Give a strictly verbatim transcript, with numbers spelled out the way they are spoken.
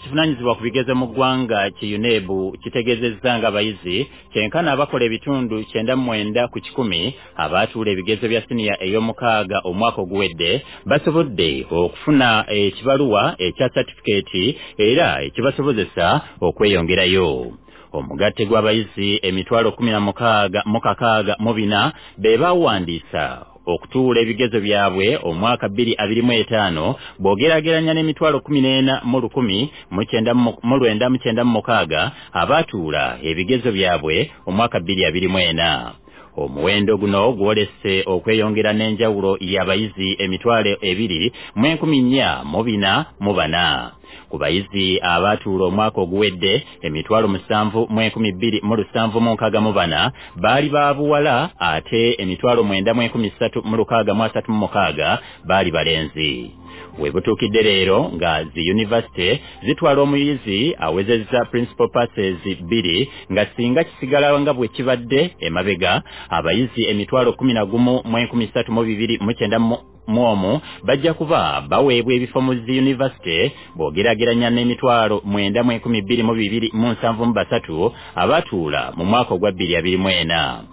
ekifunanyizibwa ku bigezo mu ggwanga ki U N E B kitegeezezza nga abayizi kyenkana abakola ebitundu kyenda mu mwenda ku kikumi abaatuula ebigezo bya siniya ey'omukaaga omwaka oguwedde basobodde okufuna ekibaluwa ekya satifikeeti era ekibasobozesa okweyongerayo. Omugatte gw'abayizi emitwalo kumi na mukaaga mu kakaaga mu bina be baawandiisa okutuula ebigezo byabwe omwaka bbiri abiri mu etaano bw'ogeraageranya n'emitwalo kumi n'ena mu lukumi mu lwenda mu kyenda mu mukaaga abaatuula ebigezo byabwe omwaka bbiri abiri mu ena. Omuwendo guno gwolese okweyongera n'enjawulo y'abayizi emitwalo ebiri mu enkumi nnya mu bina mu bana. Ku bayizi abaatuula omwaka oguwedde emitwalo musanvu mu enkumi bbiri mu lusanvu mu nkaaga mu bana baali ba buwala ate emitwalo mwenda mu enkumi ssatu mu lukaaga mu asatu mu mukaaga baali balenzi. We butuukidde leero nga zi yunivasite zitwala omuyizi awezezza principal passes bbiri nga singa kisigala nga bwe kibadde emabega abayizi emitwalo kumi na gumu mu enkumi ssatu mu bibiri mu kyenda mu omu bajja kuba baweebwa ebifo mu zi yunivasite bw'ogeraageranya n'emitwalo mwenda mu enkumi bbiri mu bibiri mu nsanvu mu basatu abaatuula mu mwaka ogwa bbiri abiri mu ena.